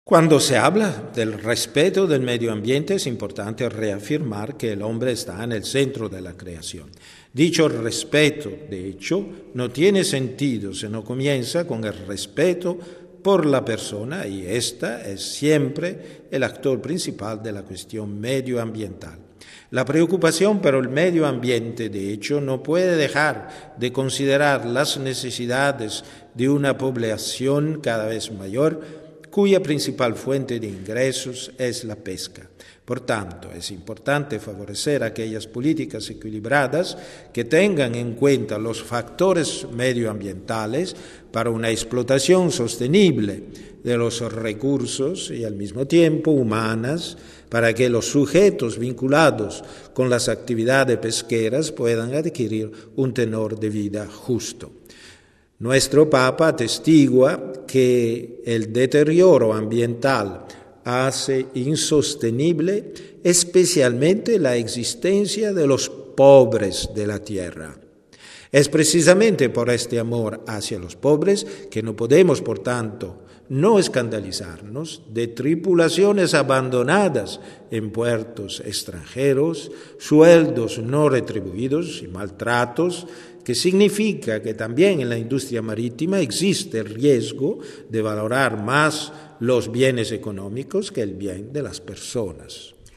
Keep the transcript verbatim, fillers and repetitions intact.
Cuando se habla del respeto del medio ambiente es importante reafirmar que el hombre está en el centro de la creación. Dicho respeto, de hecho, no tiene sentido si no comienza con el respeto por la persona y esta es siempre el actor principal de la cuestión medioambiental. La preocupación por el medio ambiente, de hecho, no puede dejar de considerar las necesidades de una población cada vez mayor, cuya principal fuente de ingresos es la pesca. Por tanto, es importante favorecer aquellas políticas equilibradas que tengan en cuenta los factores medioambientales para una explotación sostenible de los recursos y al mismo tiempo humanas, para que los sujetos vinculados con las actividades pesqueras puedan adquirir un tenor de vida justo. Nuestro Papa atestigua que el deterioro ambiental hace insostenible especialmente la existencia de los pobres de la tierra. Es precisamente por este amor hacia los pobres que no podemos, por tanto, no escandalizarnos de tripulaciones abandonadas en puertos extranjeros, sueldos no retribuidos y maltratos, que significa que también en la industria marítima existe el riesgo de valorar más los bienes económicos que el bien de las personas.